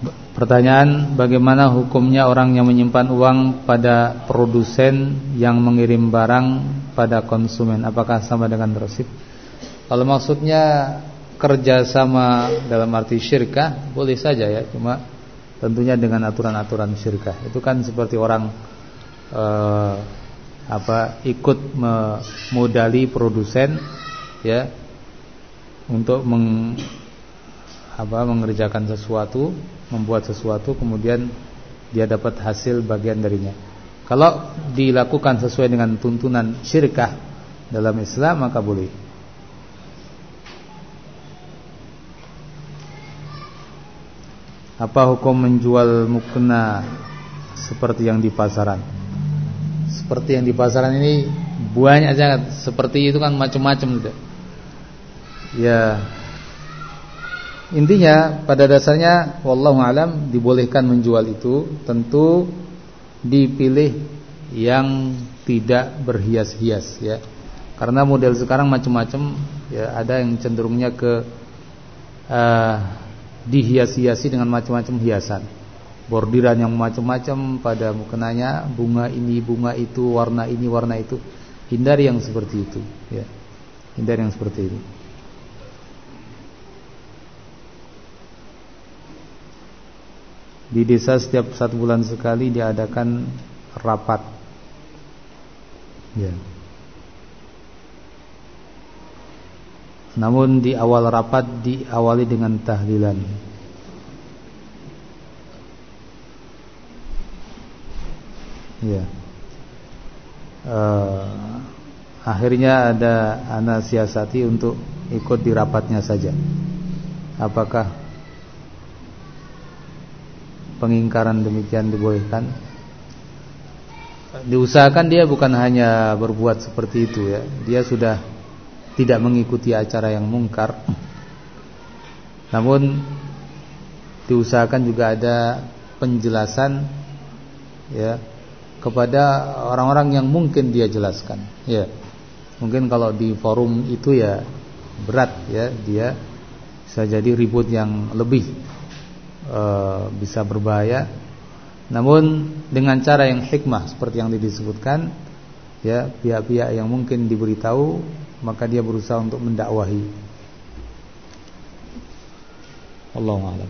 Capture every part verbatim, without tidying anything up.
Pertanyaan, bagaimana hukumnya orang yang menyimpan uang pada produsen yang mengirim barang pada konsumen? Apakah sama dengan rosip? Kalau maksudnya kerjasama dalam arti syirkah, boleh saja ya, cuma tentunya dengan aturan-aturan syirkah. Itu kan seperti orang eh, apa ikut memodali produsen ya untuk meng, apa, mengerjakan sesuatu, membuat sesuatu, kemudian dia dapat hasil bagian darinya. Kalau dilakukan sesuai dengan tuntunan syirkah dalam Islam, maka boleh. Apa hukum menjual mukena seperti yang di pasaran? Seperti yang di pasaran ini banyak sangat. Seperti itu kan macam-macam gitu. Ya, intinya pada dasarnya wallahu alam dibolehkan menjual itu, tentu dipilih yang tidak berhias-hias ya. Karena model sekarang macam-macam ya, ada yang cenderungnya ke uh, dihias-hiasi dengan macam-macam hiasan. Bordiran yang macam-macam pada mukenanya, bunga ini, bunga itu, warna ini, warna itu. Hindari yang seperti itu ya. Hindari yang seperti itu. Di desa setiap satu bulan sekali diadakan rapat. Ya. Namun di awal rapat diawali dengan tahlilan. Ya. Uh, akhirnya ada ana siasati untuk ikut di rapatnya saja. Apakah pengingkaran demikian dibolehkan? Diusahakan dia bukan hanya berbuat seperti itu ya. Dia sudah tidak mengikuti acara yang mungkar. Namun diusahakan juga ada penjelasan ya kepada orang-orang yang mungkin dia jelaskan. Ya. Mungkin kalau di forum itu ya berat ya, dia bisa jadi ribut yang lebih e, bisa berbahaya. Namun dengan cara yang hikmah seperti yang disebutkan ya, pihak-pihak yang mungkin diberitahu, maka dia berusaha untuk mendakwahi. Wallahu a'lam.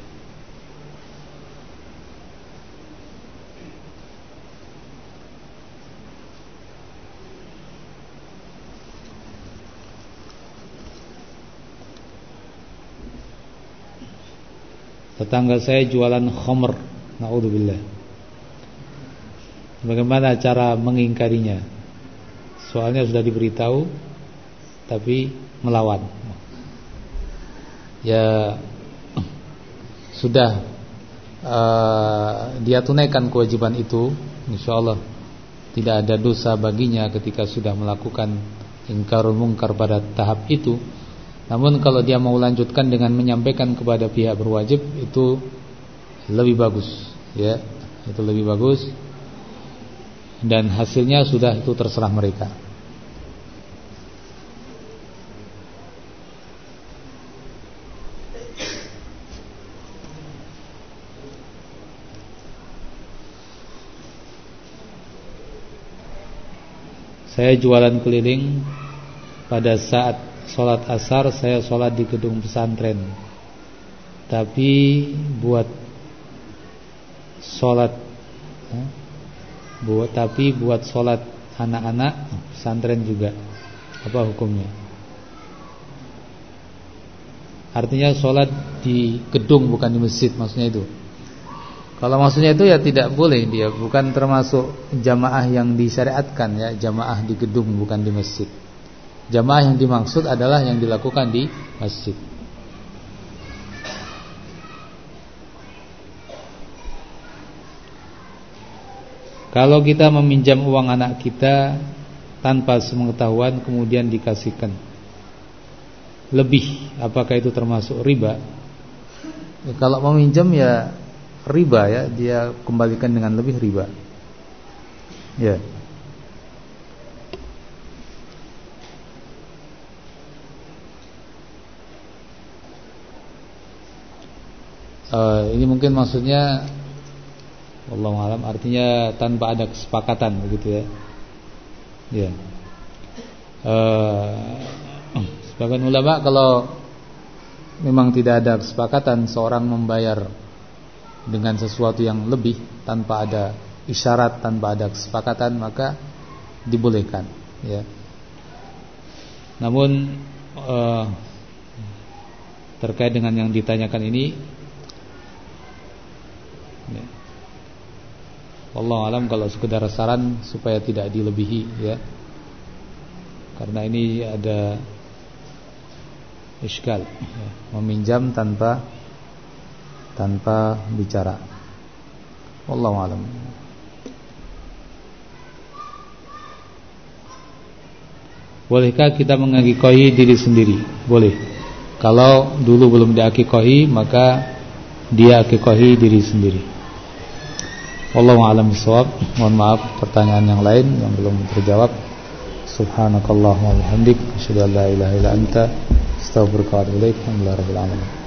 Tetangga saya jualan khamr, naudzubillah. Bagaimana cara mengingkarinya? Soalnya sudah diberitahu tapi melawan. Ya sudah uh, dia tunaikan kewajiban itu, insyaallah tidak ada dosa baginya ketika sudah melakukan ingkarul munkar pada tahap itu. Namun kalau dia mau lanjutkan dengan menyampaikan kepada pihak berwajib, itu lebih bagus ya, itu lebih bagus. Dan hasilnya sudah itu terserah mereka. Saya jualan keliling. Pada saat sholat asar saya sholat di gedung pesantren, tapi buat sholat eh, buat tapi buat sholat anak-anak pesantren juga. Apa hukumnya? Artinya sholat di gedung bukan di masjid, maksudnya itu. Kalau maksudnya itu ya tidak boleh, dia bukan termasuk jamaah yang disyariatkan ya, jamaah di gedung bukan di masjid. Jamaah yang dimaksud adalah yang dilakukan di masjid. Kalau kita meminjam uang anak kita tanpa sepengetahuan kemudian dikasihkan lebih, apakah itu termasuk riba? Ya, kalau meminjam ya riba ya, dia kembalikan dengan lebih riba. Ya. uh, ini mungkin maksudnya wallahu alam artinya tanpa ada kesepakatan begitu ya. Ya. Uh, sebagian ulama kalau memang tidak ada kesepakatan seorang membayar dengan sesuatu yang lebih tanpa ada isyarat, tanpa ada kesepakatan, maka dibolehkan ya. Namun uh, terkait dengan yang ditanyakan ini ya, wallahu alam kalau sekedar saran supaya tidak dilebihi ya. Karena ini ada iskal ya, meminjam tanpa tanpa bicara. Wallahu alam. Bolehkah kita mengakikahi diri sendiri? Boleh. Kalau dulu belum diakikahi, maka dia akikahi diri sendiri. Wallahu a'lam bishawab. Mohon maaf pertanyaan yang lain yang belum terjawab. Subhanakallahumma wa bihamdik, asyhadu an la ilaha illa anta, astaghfiruka wa atubu ilaik. Alhamdulillahirabbil alamin.